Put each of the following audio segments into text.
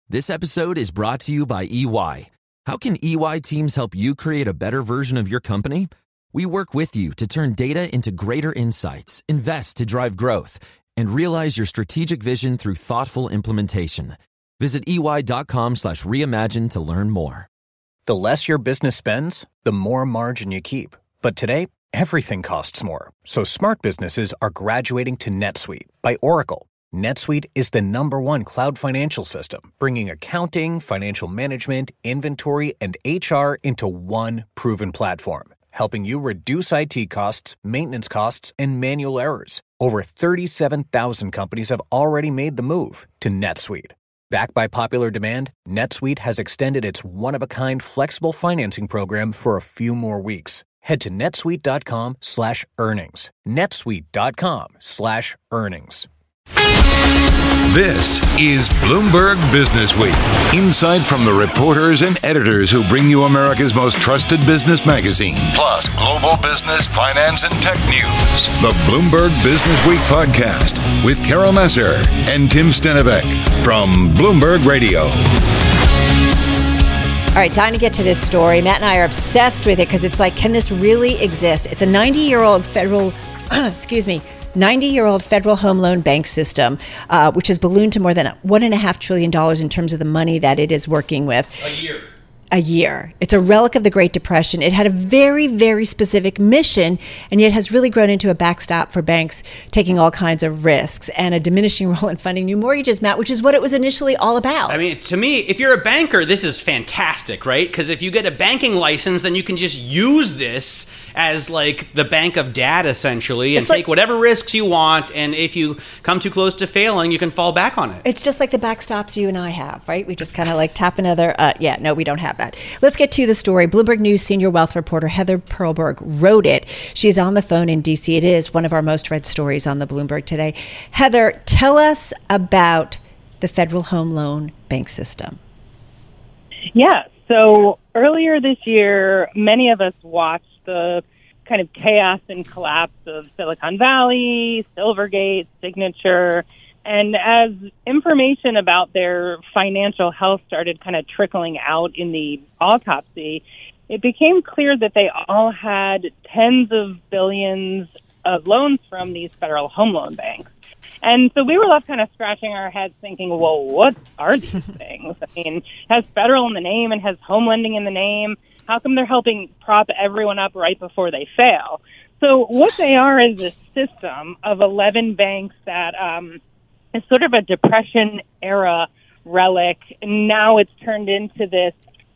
This episode is brought to you by EY. How can EY teams help you create a better version of your company? We work with you to turn data into greater insights, invest to drive growth, and realize your strategic vision through thoughtful implementation. Visit ey.com/reimagine to learn more. The less your business spends, the more margin you keep. But today, everything costs more. So smart businesses are graduating to NetSuite by Oracle. NetSuite is the #1 cloud financial system, bringing accounting, financial management, inventory, and HR into one proven platform, helping you reduce IT costs, maintenance costs, and manual errors. Over 37,000 companies have already made the move to NetSuite. Backed by popular demand, NetSuite has extended its one-of-a-kind flexible financing program for a few more weeks. Head to netsuite.com/earnings. netsuite.com/earnings. This is Bloomberg Business Week. Insight from the reporters and editors who bring you America's most trusted business magazine, plus global business, finance, and tech news. The Bloomberg Business Week podcast with Carol Massar and Tim Stenivek from Bloomberg Radio. All right, time to get to this story. Matt and I are obsessed with it because it's like, can this really exist? It's a 90-year-old federal, 90-year-old federal home loan bank system, which has ballooned to more than $1.5 trillion in terms of the money that it is working with. A year. It's a relic of the Great Depression. It had a very, very specific mission, and yet has really grown into a backstop for banks taking all kinds of risks and a diminishing role in funding new mortgages, Matt, which is what it was initially all about. I mean, to me, if you're a banker, this is fantastic, right? Because if you get a banking license, then you can just use this as like the bank of dad, essentially, and take whatever risks you want. And if you come too close to failing, you can fall back on it. It's just like the backstops you and I have, right? We just kind of like tap another, no, we don't have that. Let's get to the story. Bloomberg News senior wealth reporter Heather Perlberg wrote it. She's on the phone in D.C. It is one of our most read stories on the Bloomberg today. Heather, tell us about the Federal Home Loan Bank System. Yeah, so earlier this year, many of us watched the kind of chaos and collapse of Silicon Valley, Silvergate, Signature. And as information about their financial health started kind of trickling out in the autopsy, it became clear that they all had tens of billions of loans from these federal home loan banks. And so we were left kind of scratching our heads thinking, well, what are these things? I mean, has federal in the name and has home lending in the name? How come they're helping prop everyone up right before they fail? So what they are is a system of 11 banks that it's sort of a Depression-era relic. And now it's turned into this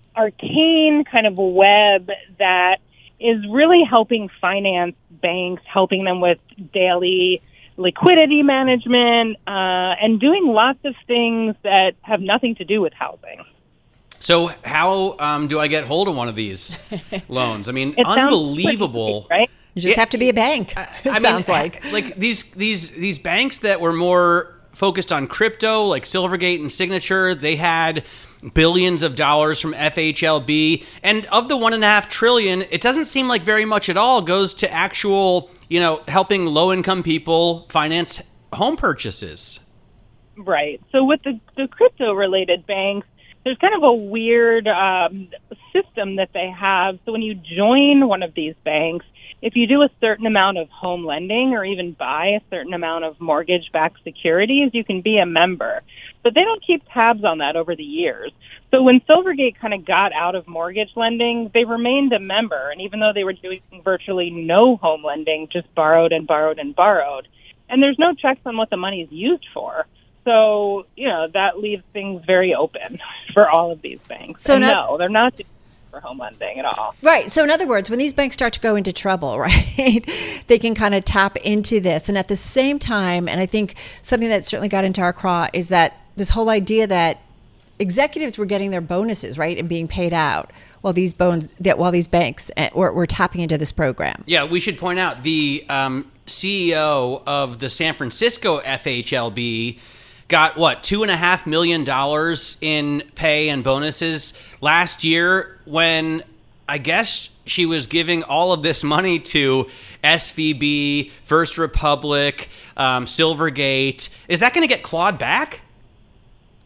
arcane kind of web that is really helping finance banks, helping them with daily liquidity management, and doing lots of things that have nothing to do with housing. So how do I get hold of one of these loans? I mean, unbelievable, right? You just have to be a bank. Sounds like these banks that were more focused on crypto, like Silvergate and Signature, they had billions of dollars from FHLB, and of the $1.5 trillion, it doesn't seem like very much at all goes to actual, helping low-income people finance home purchases. Right. So with the crypto-related banks, there's kind of a weird system that they have. So when you join one of these banks, if you do a certain amount of home lending or even buy a certain amount of mortgage-backed securities, you can be a member. But they don't keep tabs on that over the years. So when Silvergate kind of got out of mortgage lending, they remained a member. And even though they were doing virtually no home lending, just borrowed and borrowed and borrowed. And there's no checks on what the money is used for. So, that leaves things very open for all of these banks. So no, they're not for home lending at all. Right. So in other words, when these banks start to go into trouble, right, they can kind of tap into this. And at the same time, and I think something that certainly got into our craw is that this whole idea that executives were getting their bonuses, right, and being paid out while these banks were tapping into this program. Yeah, we should point out the CEO of the San Francisco FHLB got $2.5 million in pay and bonuses last year when I guess she was giving all of this money to SVB, First Republic, Silvergate. Is that going to get clawed back?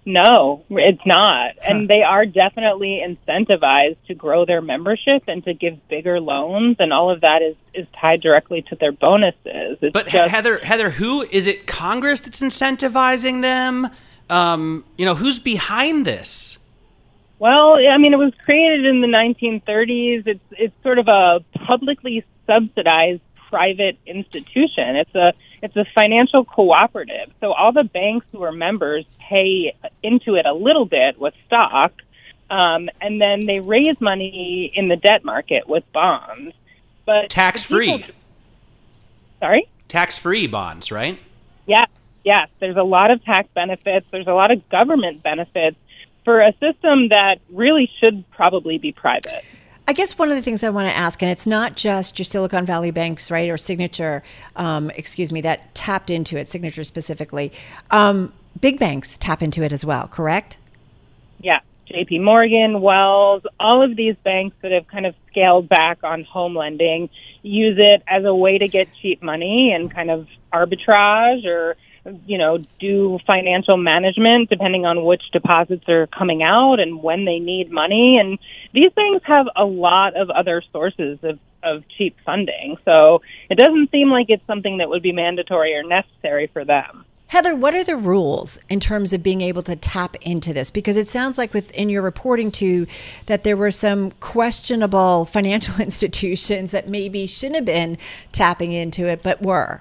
No, it's not. And they are definitely incentivized to grow their membership and to give bigger loans, and all of that is tied directly to their bonuses. But Heather, who is it? Congress that's incentivizing them? Who's behind this? Well, I mean, it was created in the 1930s. It's sort of a publicly subsidized private institution. It's a financial cooperative. So all the banks who are members pay into it a little bit with stock, and then they raise money in the debt market with bonds. But tax-free. Sorry? Tax-free bonds, right? Yes. There's a lot of tax benefits. There's a lot of government benefits for a system that really should probably be private. I guess one of the things I want to ask, and it's not just your Silicon Valley banks, right, or Signature, that tapped into it, Signature specifically. Big banks tap into it as well, correct? Yeah, JP Morgan, Wells, all of these banks that have kind of scaled back on home lending use it as a way to get cheap money and kind of arbitrage or do financial management depending on which deposits are coming out and when they need money. And these things have a lot of other sources of cheap funding. So it doesn't seem like it's something that would be mandatory or necessary for them. Heather, what are the rules in terms of being able to tap into this? Because it sounds like within your reporting too, that there were some questionable financial institutions that maybe shouldn't have been tapping into it, but were.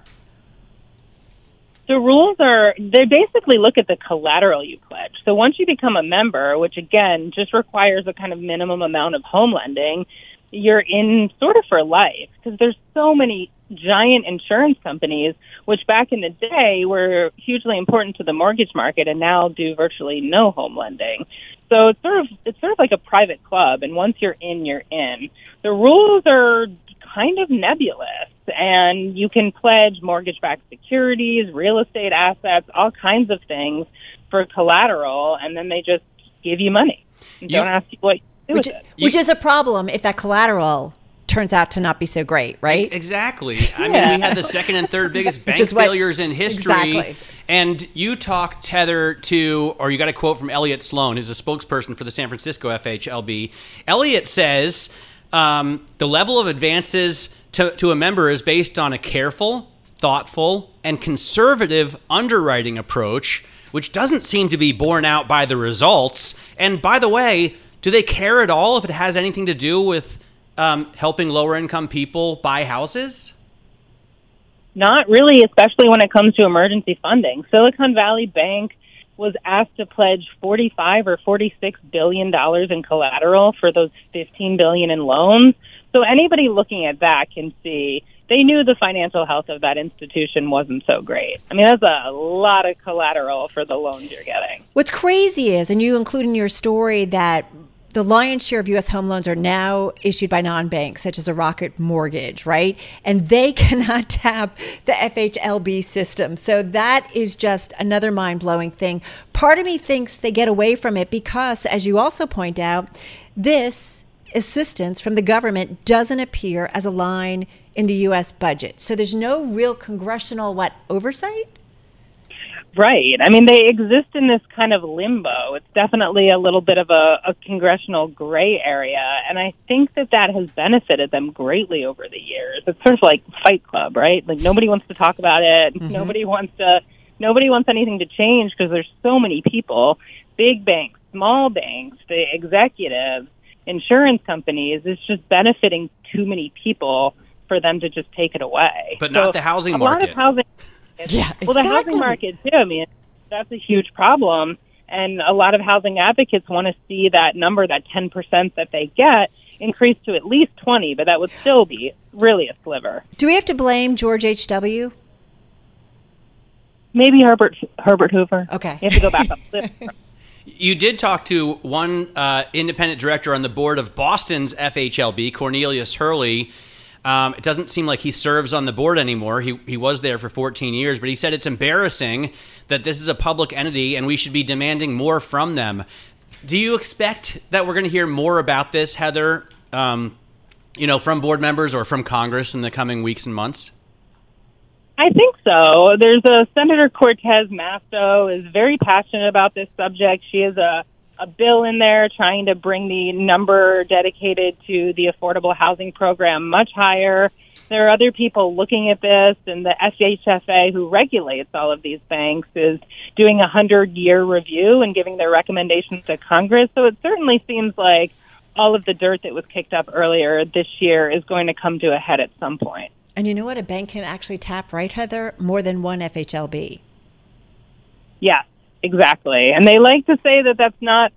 The rules they basically look at the collateral you pledge. So once you become a member, which again just requires a kind of minimum amount of home lending, you're in sort of for life because there's so many giant insurance companies, which back in the day were hugely important to the mortgage market and now do virtually no home lending. So it's sort of like a private club. And once you're in, you're in. The rules are kind of nebulous, and you can pledge mortgage-backed securities, real estate assets, all kinds of things for collateral, and then they just give you money and don't ask you what you do with it. Which is a problem if that collateral turns out to not be so great, right? Exactly. I mean, we had the second and third biggest bank failures in history. Exactly. And you talked, Heather, you got a quote from Elliot Sloan, who's a spokesperson for the San Francisco FHLB. Elliot says the level of advances to a member is based on a careful, thoughtful, and conservative underwriting approach, which doesn't seem to be borne out by the results. And by the way, do they care at all if it has anything to do with helping lower-income people buy houses? Not really, especially when it comes to emergency funding. Silicon Valley Bank was asked to pledge $45 or $46 billion in collateral for those $15 billion in loans. So anybody looking at that can see they knew the financial health of that institution wasn't so great. I mean, that's a lot of collateral for the loans you're getting. What's crazy is, and you include in your story, that the lion's share of U.S. home loans are now issued by non-banks, such as a Rocket Mortgage, right? And they cannot tap the FHLB system. So that is just another mind-blowing thing. Part of me thinks they get away from it because, as you also point out, this assistance from the government doesn't appear as a line in the U.S. budget. So there's no real congressional, oversight? Right. I mean, they exist in this kind of limbo. It's definitely a little bit of a congressional gray area, and I think that has benefited them greatly over the years. It's sort of like Fight Club, right? Like nobody wants to talk about it. Mm-hmm. Nobody wants anything to change because there's so many people, big banks, small banks, the executives, insurance companies. It's just benefiting too many people for them to just take it away. But not the housing market. Yeah, exactly. Well, the housing market, too, I mean, that's a huge problem. And a lot of housing advocates want to see that number, that 10% that they get, increase to at least 20, but that would still be really a sliver. Do we have to blame George H.W.? Maybe Herbert Hoover. Okay. You have to go back up. You did talk to one independent director on the board of Boston's FHLB, Cornelius Hurley. It doesn't seem like he serves on the board anymore. He was there for 14 years, but he said it's embarrassing that this is a public entity and we should be demanding more from them. Do you expect that we're going to hear more about this, Heather, from board members or from Congress in the coming weeks and months? I think so. There's a Senator Cortez Masto is very passionate about this subject. She has a bill in there trying to bring the number dedicated to the affordable housing program much higher. There are other people looking at this, and the FHFA, who regulates all of these banks, is doing a 100-year review and giving their recommendations to Congress. So it certainly seems like all of the dirt that was kicked up earlier this year is going to come to a head at some point. And you know what? A bank can actually tap, right, Heather? More than one FHLB. Yes, exactly. And they like to say that that's not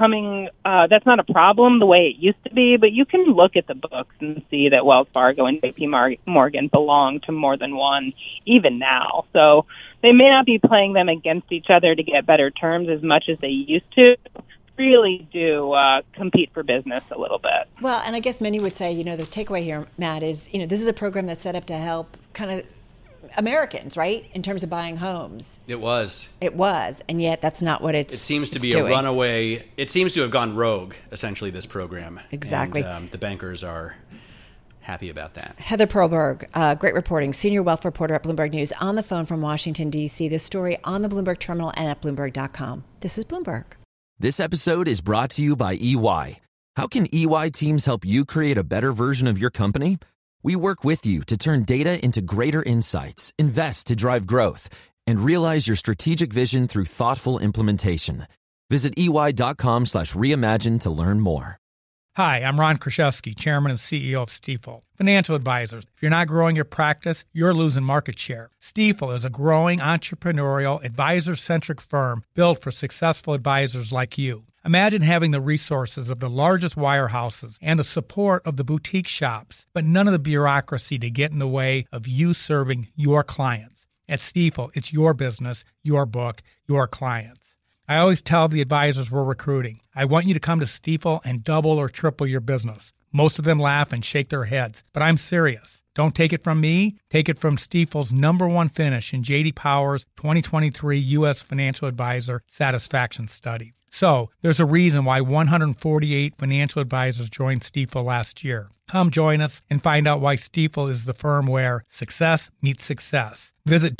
that's not a problem the way it used to be, but you can look at the books and see that Wells Fargo and JP Morgan belong to more than one, even now. So they may not be playing them against each other to get better terms as much as they used to. Really do compete for business a little bit. Well, and I guess many would say, the takeaway here, Matt, is, this is a program that's set up to help kind of Americans, right, in terms of buying homes. It was, and yet that's not what it seems to be doing. A runaway. It seems to have gone rogue, essentially, this program. Exactly. And the bankers are happy about that. Heather Perlberg, great reporting, senior wealth reporter at Bloomberg News, on the phone from Washington, D.C. This story on the Bloomberg Terminal and at Bloomberg.com. This is Bloomberg. This episode is brought to you by EY. How can EY teams help you create a better version of your company? We work with you to turn data into greater insights, invest to drive growth, and realize your strategic vision through thoughtful implementation. Visit EY.com/reimagine to learn more. Hi, I'm Ron Kraszewski, Chairman and CEO of Stifel. Financial advisors, if you're not growing your practice, you're losing market share. Stifel is a growing, entrepreneurial, advisor-centric firm built for successful advisors like you. Imagine having the resources of the largest wirehouses and the support of the boutique shops, but none of the bureaucracy to get in the way of you serving your clients. At Stifel, it's your business, your book, your clients. I always tell the advisors we're recruiting, I want you to come to Stifel and double or triple your business. Most of them laugh and shake their heads, but I'm serious. Don't take it from me. Take it from Stifel's #1 finish in J.D. Power's 2023 U.S. Financial Advisor Satisfaction Study. So there's a reason why 148 financial advisors joined Stifel last year. Come join us and find out why Stifel is the firm where success meets success. Visit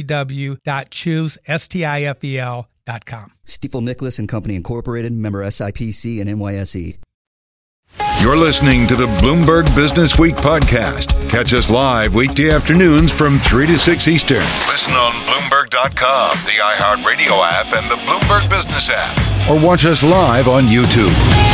www.choosestifel.com. Stifel Nicholas and Company Incorporated, member SIPC and NYSE. You're listening to the Bloomberg Business Week podcast. Catch us live weekday afternoons from 3 to 6 Eastern. Listen on Bloomberg.com, the iHeartRadio app, and the Bloomberg Business app. Or watch us live on YouTube.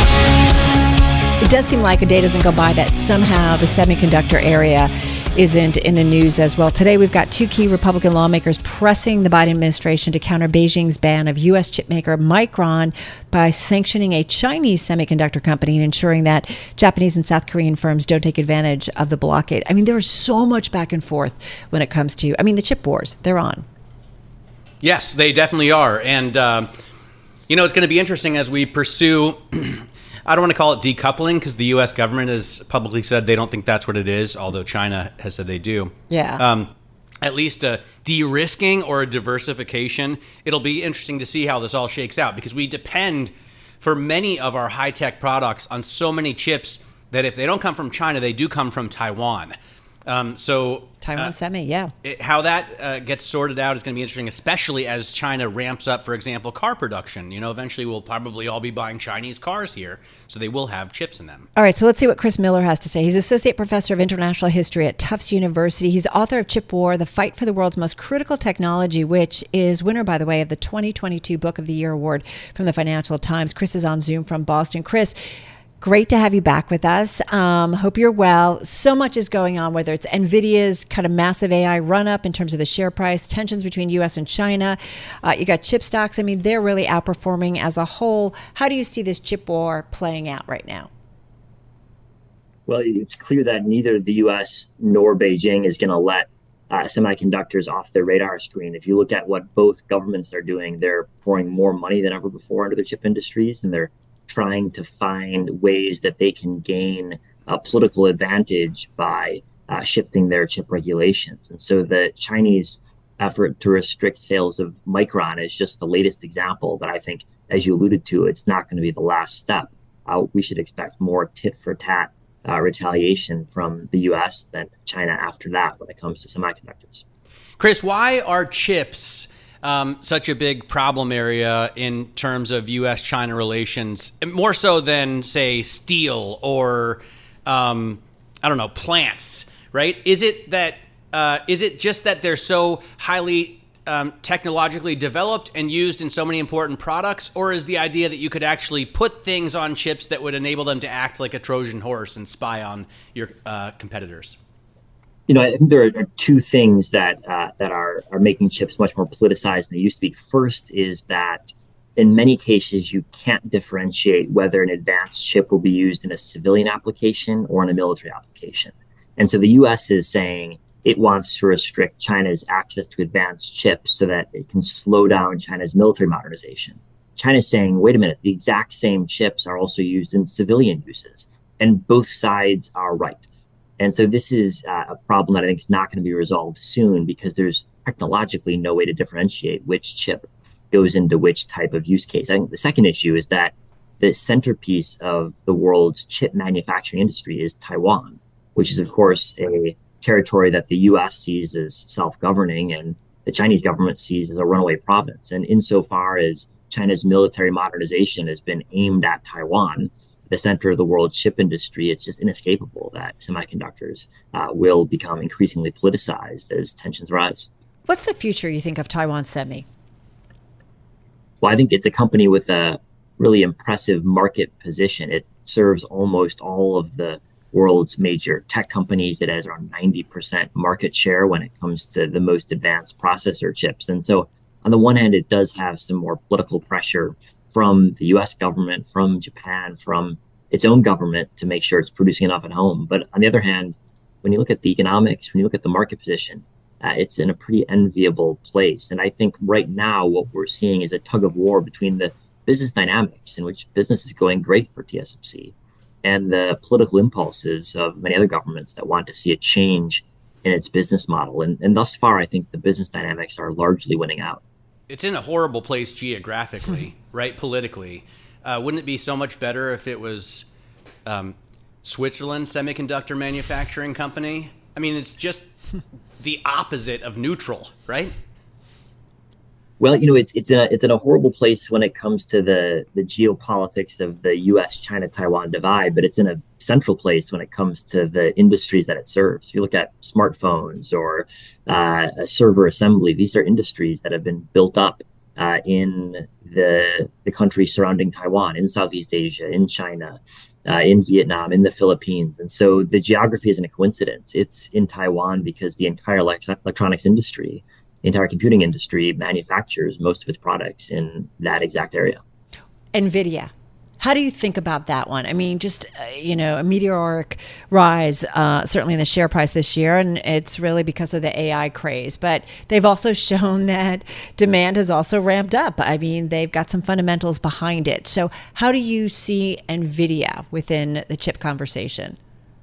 It does seem like a day doesn't go by that somehow the semiconductor area isn't in the news as well. Today, we've got two key Republican lawmakers pressing the Biden administration to counter Beijing's ban of U.S. chipmaker Micron by sanctioning a Chinese semiconductor company and ensuring that Japanese and South Korean firms don't take advantage of the blockade. I mean, there is so much back and forth when it comes to, the chip wars. They're on. Yes, they definitely are. And, it's going to be interesting as we pursue... I don't want to call it decoupling because the U.S. government has publicly said they don't think that's what it is, although China has said they do. Yeah. At least a de-risking or a diversification. It'll be interesting to see how this all shakes out because we depend for many of our high-tech products on so many chips that if they don't come from China, they do come from Taiwan. Taiwan Semi, yeah. How that gets sorted out is going to be interesting, especially as China ramps up, for example, car production. Eventually we'll probably all be buying Chinese cars here, so they will have chips in them. All right, so let's see what Chris Miller has to say. He's Associate Professor of International History at Tufts University. He's author of Chip War, The Fight for the World's Most Critical Technology, which is winner, by the way, of the 2022 Book of the Year Award from the Financial Times. Chris is on Zoom from Boston. Chris, great to have you back with us. Hope you're well. So much is going on, whether it's NVIDIA's kind of massive AI run-up in terms of the share price, tensions between U.S. and China. You got chip stocks. They're really outperforming as a whole. How do you see this chip war playing out right now? Well, it's clear that neither the U.S. nor Beijing is going to let semiconductors off their radar screen. If you look at what both governments are doing, they're pouring more money than ever before into the chip industries, and they're trying to find ways that they can gain a political advantage by shifting their chip regulations. And so the Chinese effort to restrict sales of Micron is just the latest example. But I think, as you alluded to, it's not going to be the last step. We should expect more tit-for-tat retaliation from the U.S. than China after that when it comes to semiconductors. Chris, why are chips such a big problem area in terms of U.S.-China relations, more so than, say, steel or, plants, right? Is it just that they're so highly technologically developed and used in so many important products, or is the idea that you could actually put things on chips that would enable them to act like a Trojan horse and spy on your competitors? I think there are two things that are making chips much more politicized than they used to be. First is that in many cases, you can't differentiate whether an advanced chip will be used in a civilian application or in a military application. And so the U.S. is saying it wants to restrict China's access to advanced chips so that it can slow down China's military modernization. China's saying, wait a minute, the exact same chips are also used in civilian uses, and both sides are right. And so this is a problem that I think is not going to be resolved soon because there's technologically no way to differentiate which chip goes into which type of use case. I think the second issue is that the centerpiece of the world's chip manufacturing industry is Taiwan, which is, of course, a territory that the U.S. sees as self-governing and the Chinese government sees as a runaway province. And insofar as China's military modernization has been aimed at Taiwan, the center of the world chip industry, it's just inescapable that semiconductors will become increasingly politicized as tensions rise. What's the future, you think, of Taiwan Semi? Well, I think it's a company with a really impressive market position. It serves almost all of the world's major tech companies. It has around 90% market share when it comes to the most advanced processor chips. And so on the one hand, it does have some more political pressure from the US government, from Japan, from its own government to make sure it's producing enough at home. But on the other hand, when you look at the economics, when you look at the market position, it's in a pretty enviable place. And I think right now what we're seeing is a tug of war between the business dynamics in which business is going great for TSMC and the political impulses of many other governments that want to see a change in its business model. And thus far, I think the business dynamics are largely winning out. It's in a horrible place geographically, right? Politically. Wouldn't it be so much better if it was Switzerland Semiconductor Manufacturing Company? I mean, it's just the opposite of neutral, right? Well, it's in a horrible place when it comes to the geopolitics of the U.S.-China-Taiwan divide, but it's in a central place when it comes to the industries that it serves. If you look at smartphones or a server assembly, these are industries that have been built up in the countries surrounding Taiwan, in Southeast Asia, in China, in Vietnam, in the Philippines. And so the geography isn't a coincidence. It's in Taiwan because the entire electronics industry, the entire computing industry manufactures most of its products in that exact area. NVIDIA. How do you think about that one? I mean, just, a meteoric rise, certainly in the share price this year, and it's really because of the AI craze. But they've also shown that demand has also ramped up. I mean, they've got some fundamentals behind it. So how do you see NVIDIA within the chip conversation?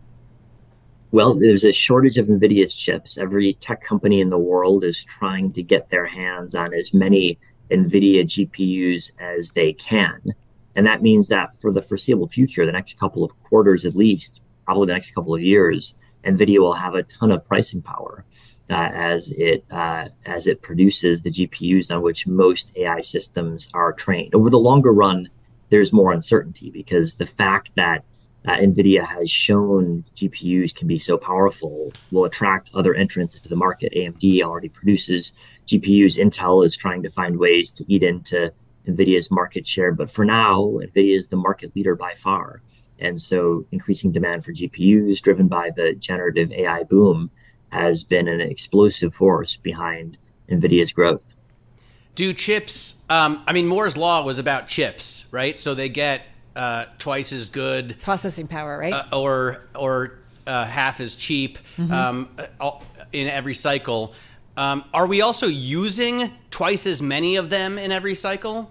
Well, there's a shortage of NVIDIA's chips. Every tech company in the world is trying to get their hands on as many NVIDIA GPUs as they can. And that means that for the foreseeable future, the next couple of quarters at least, probably the next couple of years, NVIDIA will have a ton of pricing power as it produces the GPUs on which most AI systems are trained. Over the longer run, there's more uncertainty because the fact that NVIDIA has shown GPUs can be so powerful will attract other entrants into the market. AMD already produces GPUs. Intel is trying to find ways to eat into NVIDIA's market share. But for now, NVIDIA is the market leader by far. And so increasing demand for GPUs driven by the generative AI boom has been an explosive force behind NVIDIA's growth. Do chips, Moore's Law was about chips, right? So they get twice as good processing power, right? Or half as cheap in every cycle. Are we also using twice as many of them in every cycle?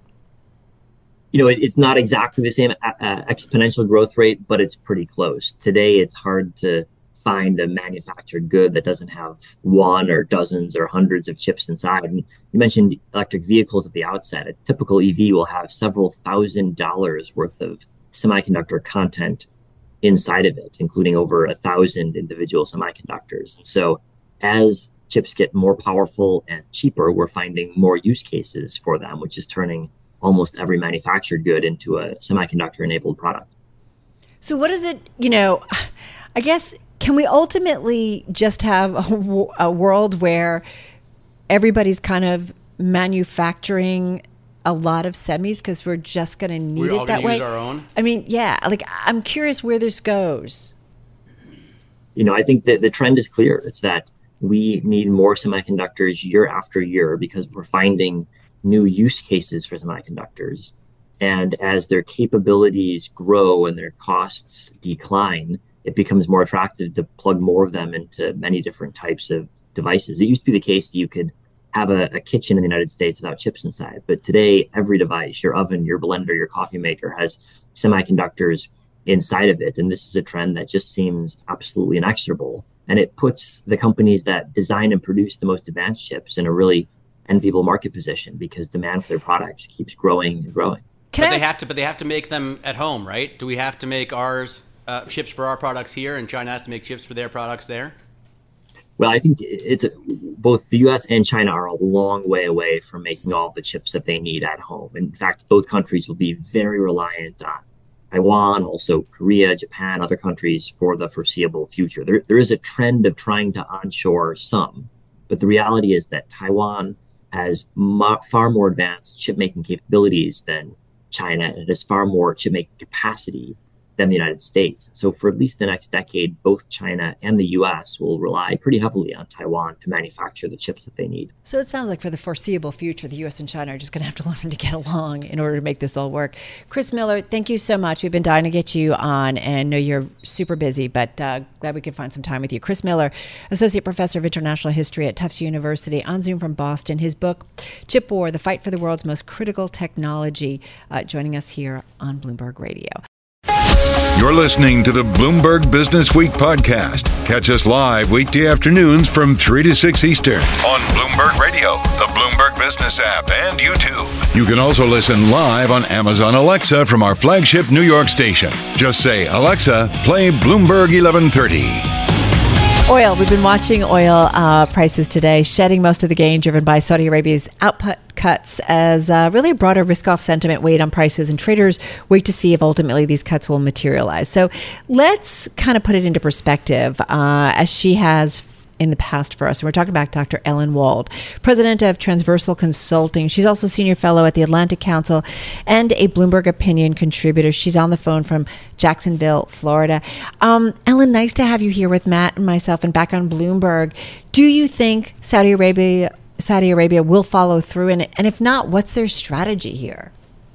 It's not exactly the same exponential growth rate, but it's pretty close. Today, it's hard to find a manufactured good that doesn't have one or dozens or hundreds of chips inside. And you mentioned electric vehicles at the outset. A typical EV will have several $1,000s worth of semiconductor content inside of it, including over 1,000 individual semiconductors. And so as chips get more powerful and cheaper, we're finding more use cases for them, which is turning almost every manufactured good into a semiconductor-enabled product. So what is it, I guess, can we ultimately just have a world where everybody's kind of manufacturing a lot of semis because we're just going to need it that way? Use our own? I mean, yeah, I'm curious where this goes. I think that the trend is clear. It's that we need more semiconductors year after year because we're finding new use cases for semiconductors. And as their capabilities grow and their costs decline, it becomes more attractive to plug more of them into many different types of devices. It used to be the case that you could have a kitchen in the United States without chips inside. But today, every device, your oven, your blender, your coffee maker has semiconductors inside of it. And this is a trend that just seems absolutely inexorable. And it puts the companies that design and produce the most advanced chips in a really enviable market position because demand for their products keeps growing and growing. But they have to make them at home, right? Do we have to make ours chips for our products here, and China has to make chips for their products there? Well, I think both the U.S. and China are a long way away from making all the chips that they need at home. In fact, both countries will be very reliant on Taiwan, also Korea, Japan, other countries for the foreseeable future. There is a trend of trying to onshore some, but the reality is that Taiwan has far more advanced chip-making capabilities than China, and it has far more chip-making capacity than the United States. So for at least the next decade, both China and the U.S. will rely pretty heavily on Taiwan to manufacture the chips that they need. So it sounds like for the foreseeable future, the U.S. and China are just going to have to learn to get along in order to make this all work. Chris Miller, thank you so much. We've been dying to get you on, and I know you're super busy, but glad we could find some time with you. Chris Miller, Associate Professor of International History at Tufts University, on Zoom from Boston. His book, Chip War, The Fight for the World's Most Critical Technology, joining us here on Bloomberg Radio. You're listening to the Bloomberg Business Week podcast. Catch us live weekday afternoons from 3 to 6 Eastern on Bloomberg Radio, the Bloomberg Business app, and YouTube. You can also listen live on Amazon Alexa from our flagship New York station. Just say, Alexa, play Bloomberg 1130. Oil. We've been watching oil prices today shedding most of the gain driven by Saudi Arabia's output cuts as really a broader risk-off sentiment weighed on prices, and traders wait to see if ultimately these cuts will materialize. So let's kind of put it into perspective as she has in the past for us. And we're talking about Dr. Ellen Wald, president of Transversal Consulting. She's also senior fellow at the Atlantic Council and a Bloomberg Opinion contributor. She's on the phone from Jacksonville, Florida. Ellen, nice to have you here with Matt and myself and back on Bloomberg. Do you think Saudi Arabia will follow through? And if not, what's their strategy here?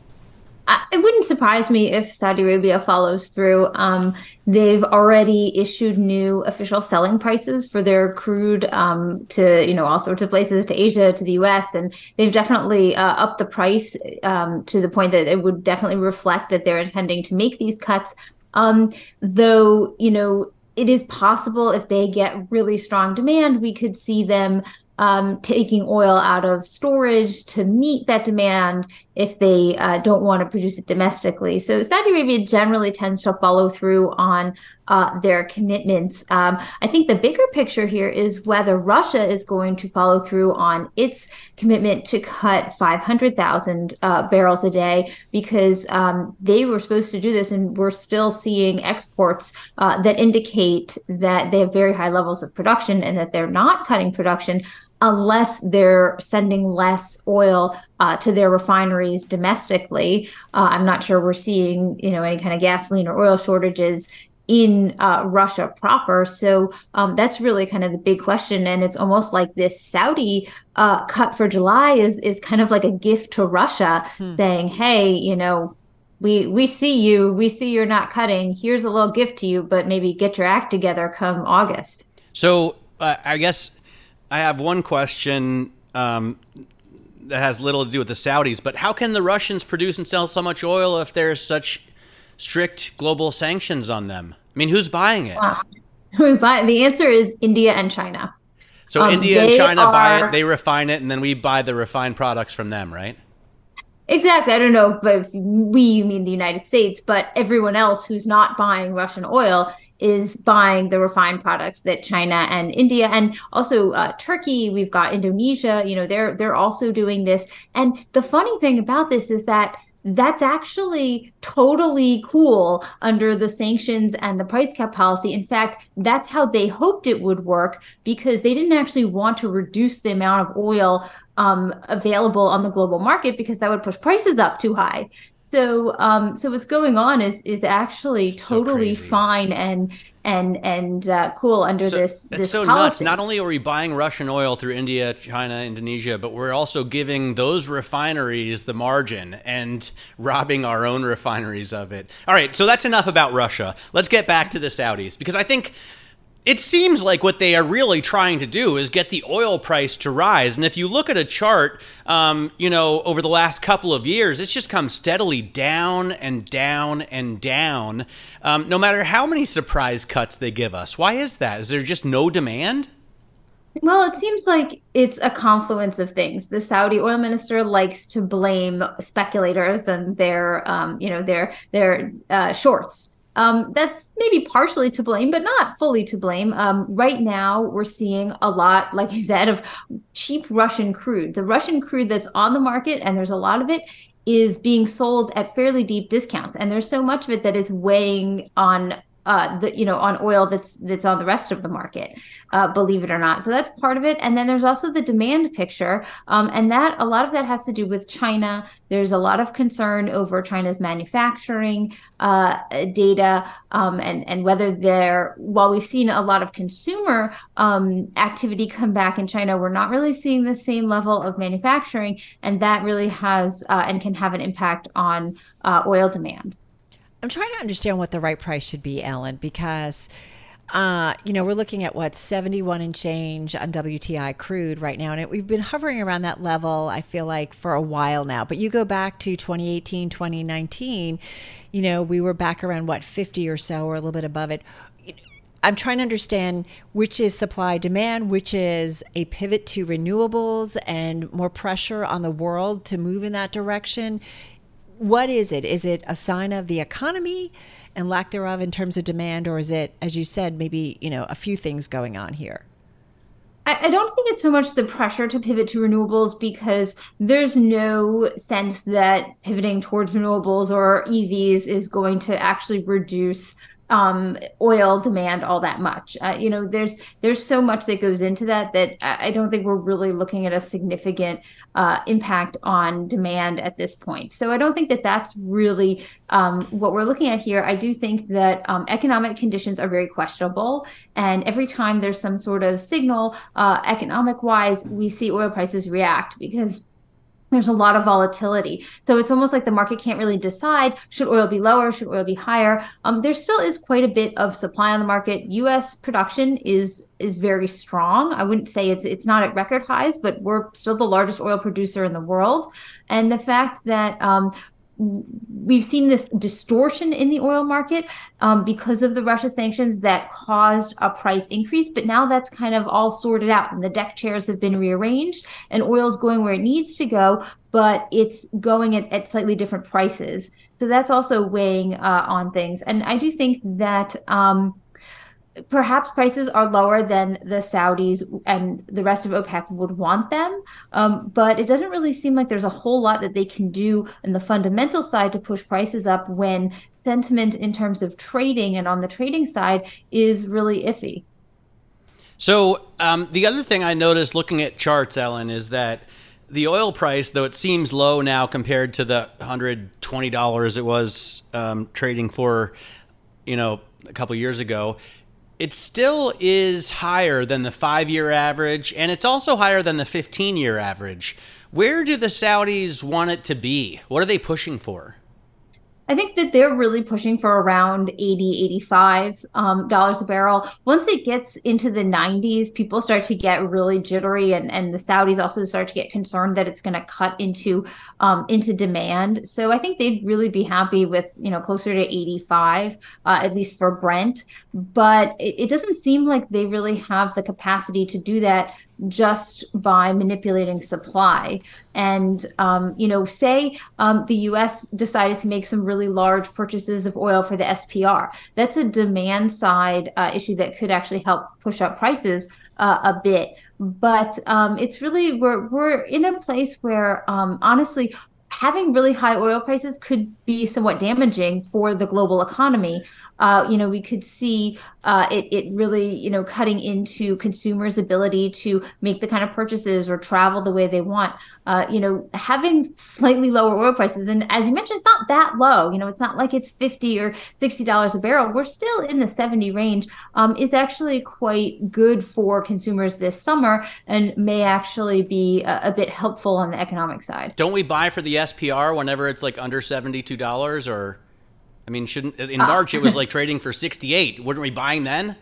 It wouldn't surprise me if Saudi Arabia follows through. They've already issued new official selling prices for their crude to all sorts of places, to Asia, to the U.S., and they've definitely upped the price to the point that it would definitely reflect that they're intending to make these cuts. Though it is possible if they get really strong demand, we could see them taking oil out of storage to meet that demand if they don't want to produce it domestically. So Saudi Arabia generally tends to follow through on their commitments. I think the bigger picture here is whether Russia is going to follow through on its commitment to cut 500,000 barrels a day, because they were supposed to do this, and we're still seeing exports that indicate that they have very high levels of production and that they're not cutting production unless they're sending less oil to their refineries domestically. I'm not sure we're seeing, any kind of gasoline or oil shortages in Russia proper. So that's really kind of the big question. And it's almost like this Saudi cut for July is kind of like a gift to Russia, saying, hey, we see you're not cutting. Here's a little gift to you, but maybe get your act together come August. So I guess I have one question that has little to do with the Saudis, but how can the Russians produce and sell so much oil if there's such strict global sanctions on them? I mean, who's buying it? Who's buying? The answer is India and China. So India and China buy it, they refine it, and then we buy the refined products from them, right? Exactly. I don't know if you mean the United States, but everyone else who's not buying Russian oil is buying the refined products that China and India and also Turkey, we've got Indonesia, they're also doing this. And the funny thing about this is that that's actually totally cool under the sanctions and the price cap policy. In fact, that's how they hoped it would work, because they didn't actually want to reduce the amount of oil available on the global market, because that would push prices up too high. So what's going on is actually totally fine and cool under this so policy. Nuts. Not only are we buying Russian oil through India, China, Indonesia, but we're also giving those refineries the margin and robbing our own refineries of it. All right, so that's enough about Russia. Let's get back to the Saudis, because I think it seems like what they are really trying to do is get the oil price to rise. And if you look at a chart, over the last couple of years, it's just come steadily down and down and down, no matter how many surprise cuts they give us. Why is that? Is there just no demand? Well, it seems like it's a confluence of things. The Saudi oil minister likes to blame speculators and their shorts. That's maybe partially to blame, but not fully to blame. Right now, we're seeing a lot, like you said, of cheap Russian crude. The Russian crude that's on the market, and there's a lot of it, is being sold at fairly deep discounts. And there's so much of it that is weighing on on oil that's on the rest of the market, believe it or not. So that's part of it. And then there's also the demand picture. And that a lot of that has to do with China. There's a lot of concern over China's manufacturing data, and whether while we've seen a lot of consumer activity come back in China, we're not really seeing the same level of manufacturing. And that really has and can have an impact on oil demand. I'm trying to understand what the right price should be, Ellen, because, we're looking at 71 and change on WTI crude right now. And we've been hovering around that level, I feel like, for a while now. But you go back to 2018, 2019, we were back around 50 or so, or a little bit above it. I'm trying to understand which is supply demand, which is a pivot to renewables and more pressure on the world to move in that direction. What is it? Is it a sign of the economy and lack thereof in terms of demand, or is it, as you said, maybe, a few things going on here? I don't think it's so much the pressure to pivot to renewables, because there's no sense that pivoting towards renewables or EVs is going to actually reduce oil demand all that much. There's so much that goes into that I don't think we're really looking at a significant impact on demand at this point. So I don't think that that's really what we're looking at here. I do think that economic conditions are very questionable. And every time there's some sort of signal economic wise, we see oil prices react, because there's a lot of volatility. So it's almost like the market can't really decide, should oil be lower, should oil be higher? There still is quite a bit of supply on the market. U.S. production is very strong. I wouldn't say it's not at record highs, but we're still the largest oil producer in the world. And the fact that we've seen this distortion in the oil market because of the Russia sanctions that caused a price increase. But now that's kind of all sorted out, and the deck chairs have been rearranged, and oil's going where it needs to go, but it's going at slightly different prices. So that's also weighing on things. And I do think that perhaps prices are lower than the Saudis and the rest of OPEC would want them. But it doesn't really seem like there's a whole lot that they can do in the fundamental side to push prices up, when sentiment in terms of trading and on the trading side is really iffy. So the other thing I noticed looking at charts, Ellen, is that the oil price, though it seems low now compared to the $120 it was trading for, a couple years ago, it still is higher than the 5-year average, and it's also higher than the 15-year average. Where do the Saudis want it to be? What are they pushing for? I think that they're really pushing for around $80, $85 a barrel. Once it gets into the 90s, people start to get really jittery, and the Saudis also start to get concerned that it's going to cut into demand. So I think they'd really be happy with closer to 85, at least for Brent. But it doesn't seem like they really have the capacity to do that just by manipulating supply. And, say the U.S. decided to make some really large purchases of oil for the SPR. That's a demand side issue that could actually help push up prices a bit. But it's really, we're in a place where, honestly, having really high oil prices could be somewhat damaging for the global economy. We could see it really, cutting into consumers' ability to make the kind of purchases or travel the way they want. Having slightly lower oil prices, and as you mentioned, it's not that low. It's not like it's $50 or $60 a barrel. We're still in the 70 range. Is actually quite good for consumers this summer and may actually be a bit helpful on the economic side. Don't we buy for the SPR whenever it's like under $72 or? I mean, in March it was like trading for 68. Weren't we buying then?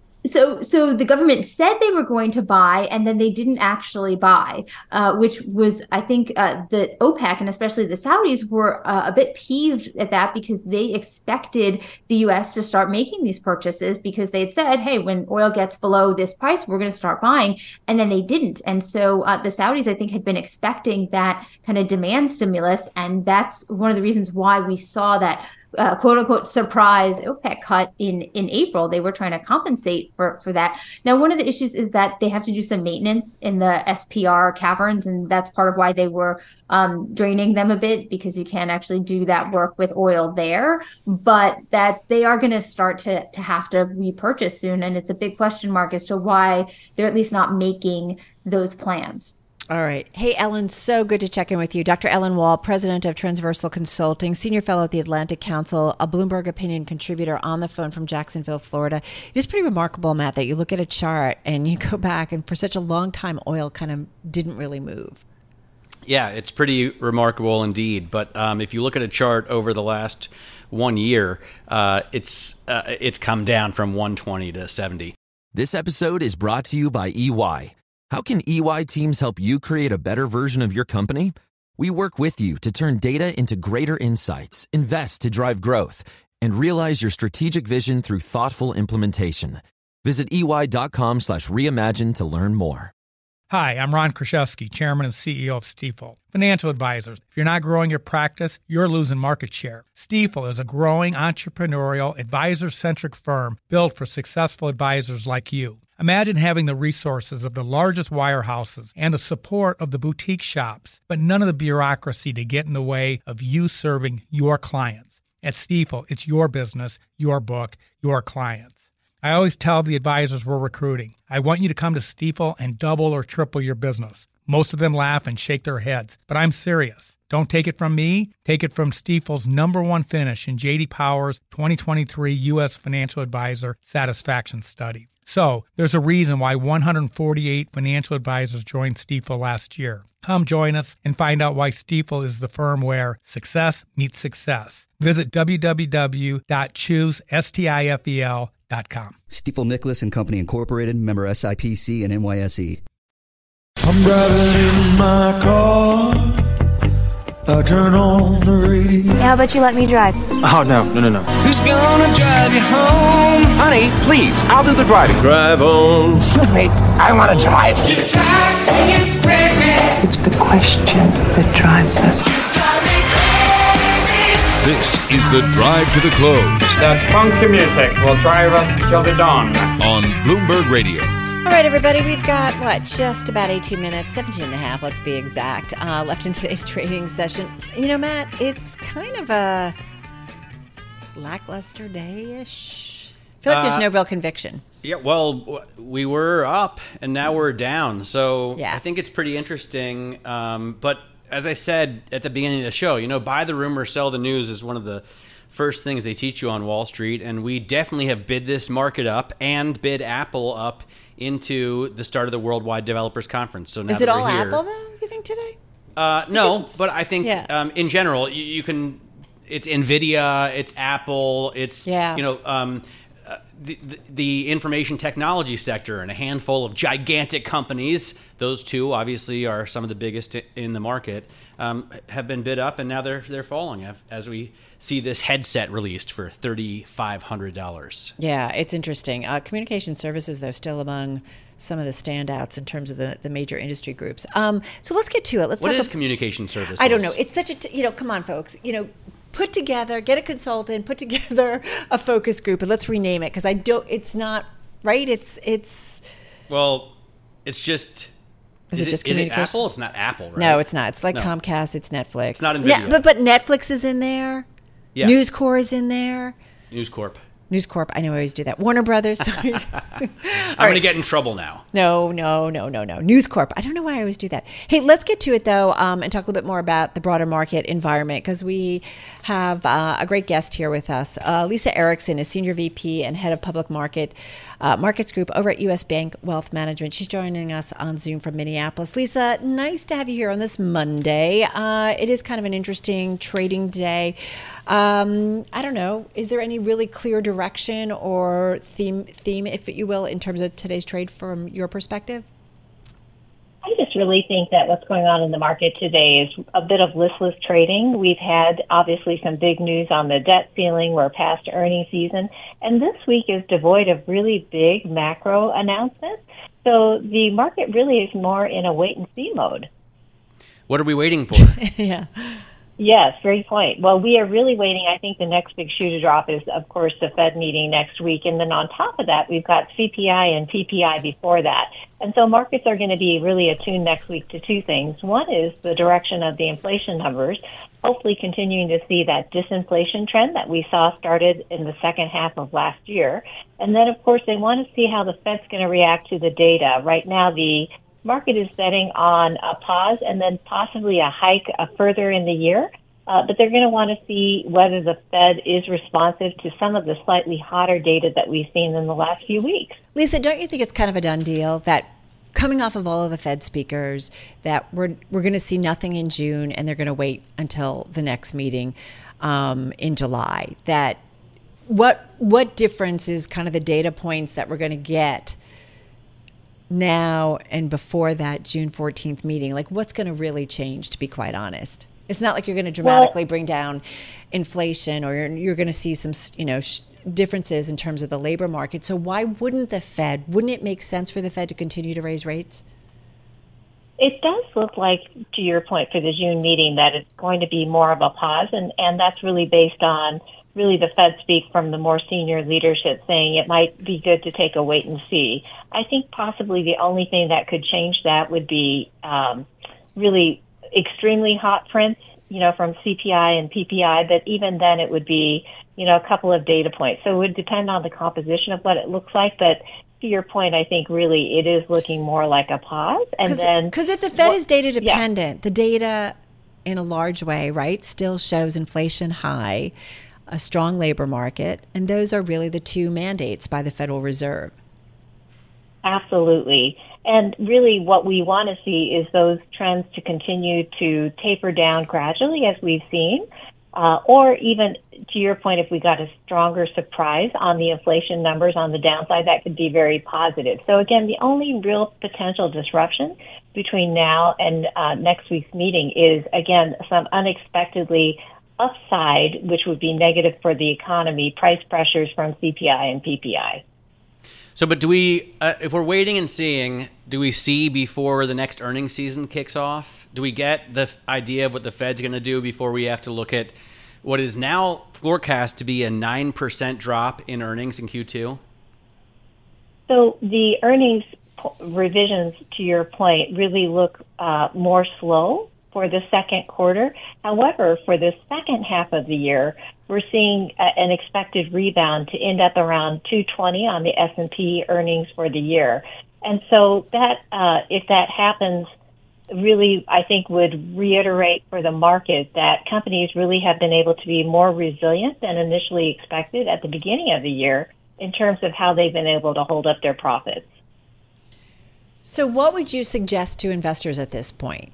So the government said they were going to buy, and then they didn't actually buy, which was, I think, the OPEC and especially the Saudis were a bit peeved at that because they expected the U.S. to start making these purchases because they had said, hey, when oil gets below this price, we're going to start buying. And then they didn't. And so the Saudis, I think, had been expecting that kind of demand stimulus. And that's one of the reasons why we saw that quote unquote surprise OPEC cut in April. They were trying to compensate for that. Now, one of the issues is that they have to do some maintenance in the SPR caverns, and that's part of why they were draining them a bit, because you can't actually do that work with oil there, but that they are going to start to have to repurchase soon. And it's a big question mark as to why they're at least not making those plans. All right. Hey, Ellen, so good to check in with you. Dr. Ellen Wall, president of Transversal Consulting, senior fellow at the Atlantic Council, a Bloomberg opinion contributor on the phone from Jacksonville, Florida. It is pretty remarkable, Matt, that you look at a chart and you go back and for such a long time, oil kind of didn't really move. Yeah, it's pretty remarkable indeed. But if you look at a chart over the last 1 year, it's come down from 120 to 70. This episode is brought to you by EY. How can EY teams help you create a better version of your company? We work with you to turn data into greater insights, invest to drive growth, and realize your strategic vision through thoughtful implementation. Visit EY.com/reimagine to learn more. Hi, I'm Ron Kraszewski, Chairman and CEO of Stifel. Financial advisors. If you're not growing your practice, you're losing market share. Stifel is a growing entrepreneurial, advisor-centric firm built for successful advisors like you. Imagine having the resources of the largest wirehouses and the support of the boutique shops, but none of the bureaucracy to get in the way of you serving your clients. At Stifel, it's your business, your book, your clients. I always tell the advisors we're recruiting, I want you to come to Stifel and double or triple your business. Most of them laugh and shake their heads, but I'm serious. Don't take it from me. Take it from Stifel's #1 finish in J.D. Power's 2023 U.S. Financial Advisor Satisfaction Study. So, there's a reason why 148 financial advisors joined Stifel last year. Come join us and find out why Stifel is the firm where success meets success. Visit www.choosestifel.com. Stifel Nicholas and Company Incorporated, member SIPC and NYSE. I'm driving in my car. I turn on the radio. How about you let me drive? Oh, no. Who's gonna drive you home? Honey, please, I'll do the driving. Drive on. Excuse me, I want to drive. It's the question that drives us. This is the Drive to the Close. That funky music will drive us till the dawn. On Bloomberg Radio. All right, everybody, we've got, just about 18 minutes, 17 and a half, let's be exact, left in today's trading session. You know, Matt, it's kind of a lackluster day-ish. I feel like there's no real conviction. Yeah, well, we were up, and now we're down. So yeah. I think it's pretty interesting. But as I said at the beginning of the show, buy the rumor, sell the news is one of the first things they teach you on Wall Street. And we definitely have bid this market up and bid Apple up into the start of the Worldwide Developers Conference. So now is it all Apple, though, you think, today? No, but I think in general, you can. It's NVIDIA, it's Apple, it's the information technology sector and a handful of gigantic companies. Those two obviously are some of the biggest in the market. Have been bid up, and now they're falling as we see this headset released for $3,500. Yeah, it's interesting. Communication services, though, still among some of the standouts in terms of the major industry groups. So let's get to it. What is communication services? I don't know. It's such a, come on, folks. Put together, get a consultant, put together a focus group, and let's rename it because it's not, right? Well, it's just... Is it just is it communication? Apple? It's not Apple, right? No, it's not. It's like Comcast. It's Netflix. It's not NVIDIA. But Netflix is in there. Yes. News Corp is in there. News Corp. News Corp. I know I always do that. Warner Brothers. I'm going to get in trouble now. No. News Corp. I don't know why I always do that. Hey, let's get to it, though, and talk a little bit more about the broader market environment, because we have a great guest here with us. Lisa Erickson is Senior VP and Head of Public Markets Group over at U.S. Bank Wealth Management. She's joining us on Zoom from Minneapolis. Lisa, nice to have you here on this Monday. It is kind of an interesting trading day. I don't know. Is there any really clear direction or theme, if you will, in terms of today's trade from your perspective? I just really think that what's going on in the market today is a bit of listless trading. We've had obviously some big news on the debt ceiling. We're past earnings season. And this week is devoid of really big macro announcements. So the market really is more in a wait and see mode. What are we waiting for? Yeah. Yes, great point. Well, we are really waiting. I think the next big shoe to drop is, of course, the Fed meeting next week. And then on top of that, we've got CPI and PPI before that. And so markets are going to be really attuned next week to two things. One is the direction of the inflation numbers, hopefully continuing to see that disinflation trend that we saw started in the second half of last year. And then, of course, they want to see how the Fed's going to react to the data. Right now, the market is betting on a pause and then possibly a hike further in the year. But they're going to want to see whether the Fed is responsive to some of the slightly hotter data that we've seen in the last few weeks. Lisa, don't you think it's kind of a done deal that coming off of all of the Fed speakers that we're going to see nothing in June and they're going to wait until the next meeting in July? That what difference is kind of the data points that we're going to get now and before that June 14th meeting? Like, what's going to really change, to be quite honest? It's not like you're going to dramatically bring down inflation, or you're going to see some, differences in terms of the labor market. So why wouldn't it make sense for the Fed to continue to raise rates? It does look like, to your point, for the June meeting, that it's going to be more of a pause, and that's really based on the Fed speak from the more senior leadership saying it might be good to take a wait and see. I think possibly the only thing that could change that would be really extremely hot prints, from CPI and PPI, but even then it would be, a couple of data points. So it would depend on the composition of what it looks like, but to your point, I think really it is looking more like a pause. And because if the Fed is data dependent, the data in a large way, right, still shows inflation high, a strong labor market, and those are really the two mandates by the Federal Reserve. Absolutely. And really what we want to see is those trends to continue to taper down gradually, as we've seen, or even, to your point, if we got a stronger surprise on the inflation numbers on the downside, that could be very positive. So again, the only real potential disruption between now and next week's meeting is, again, some unexpectedly upside, which would be negative for the economy, price pressures from CPI and PPI. So, but do we, if we're waiting and seeing, do we see before the next earnings season kicks off? Do we get the idea of what the Fed's going to do before we have to look at what is now forecast to be a 9% drop in earnings in Q2? So the earnings revisions, to your point, really look more slow for the second quarter. However, for the second half of the year, we're seeing an expected rebound to end up around 220 on the S&P earnings for the year. And so that, if that happens, really, I think would reiterate for the market that companies really have been able to be more resilient than initially expected at the beginning of the year in terms of how they've been able to hold up their profits. So what would you suggest to investors at this point?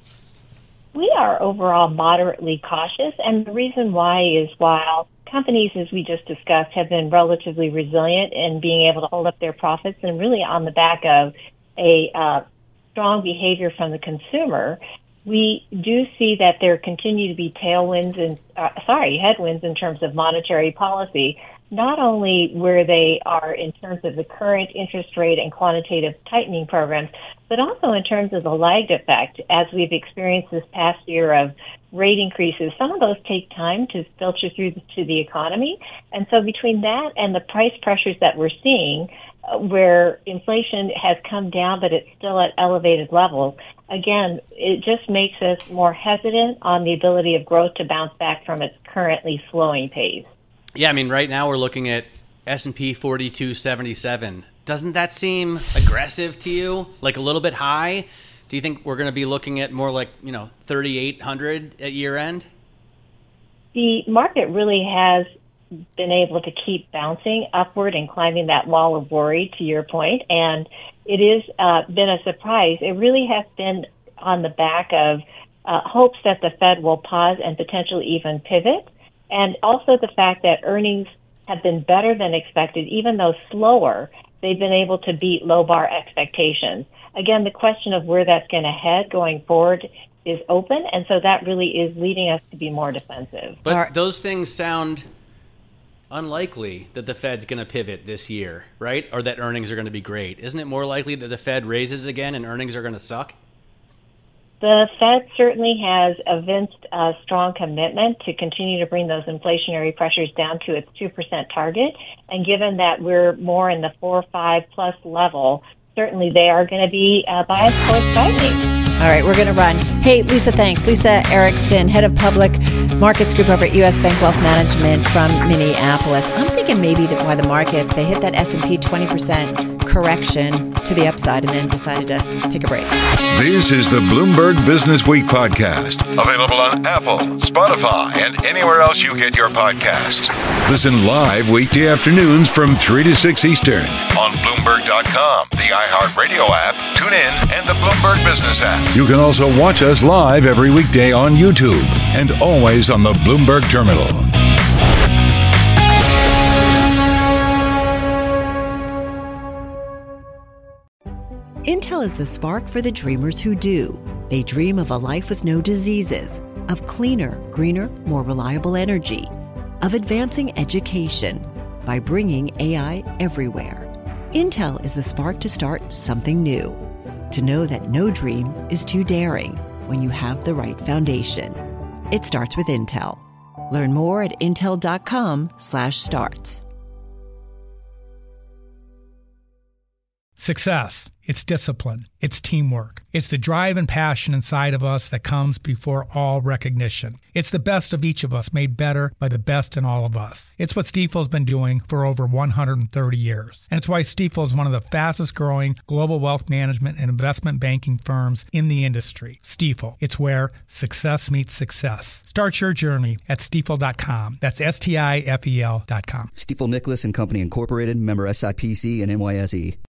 We are overall moderately cautious, and the reason why is while companies, as we just discussed, have been relatively resilient in being able to hold up their profits and really on the back of a strong behavior from the consumer, we do see that there continue to be headwinds in terms of monetary policy, not only where they are in terms of the current interest rate and quantitative tightening programs, but also in terms of the lagged effect, as we've experienced this past year of rate increases. Some of those take time to filter through to the economy. And so between that and the price pressures that we're seeing, where inflation has come down, but it's still at elevated levels, again, it just makes us more hesitant on the ability of growth to bounce back from its currently slowing pace. Yeah, I mean, right now we're looking at S&P 4277. Doesn't that seem aggressive to you? Like a little bit high? Do you think we're going to be looking at more like, 3,800 at year end? The market really has been able to keep bouncing upward and climbing that wall of worry, to your point, and it has been a surprise. It really has been on the back of hopes that the Fed will pause and potentially even pivot, and also the fact that earnings have been better than expected, even though slower. They've been able to beat low bar expectations. Again, the question of where that's going to head going forward is open, and so that really is leading us to be more defensive. But those things sound unlikely that the Fed's going to pivot this year, right? Or that earnings are going to be great. Isn't it more likely that the Fed raises again and earnings are going to suck? The Fed certainly has evinced a strong commitment to continue to bring those inflationary pressures down to its 2% target. And given that we're more in the 4 or 5 plus level, certainly they are going to be biased towards tightening. All right, we're going to run. Hey, Lisa, thanks. Lisa Erickson, head of public markets group over at U.S. Bank Wealth Management from Minneapolis. I'm thinking maybe that why the markets, they hit that S&P 20% correction to the upside and then decided to take a break. This is the Bloomberg Business Week podcast, available on Apple, Spotify, and anywhere else you get your podcasts. Listen live weekday afternoons from 3 to 6 Eastern on Bloomberg.com, the iHeartRadio app, TuneIn, and the Bloomberg Business app. You can also watch us live every weekday on YouTube and always on the Bloomberg Terminal. Intel is the spark for the dreamers who do. They dream of a life with no diseases, of cleaner, greener, more reliable energy, of advancing education by bringing AI everywhere. Intel is the spark to start something new, to know that no dream is too daring when you have the right foundation. It starts with Intel. Learn more at intel.com/starts. Success. It's discipline. It's teamwork. It's the drive and passion inside of us that comes before all recognition. It's the best of each of us made better by the best in all of us. It's what Stifel's been doing for over 130 years. And it's why Stifel is one of the fastest growing global wealth management and investment banking firms in the industry. Stifel. It's where success meets success. Start your journey at stifel.com. That's STIFEL.com. Stifel Nicholas and Company Incorporated, member SIPC and NYSE.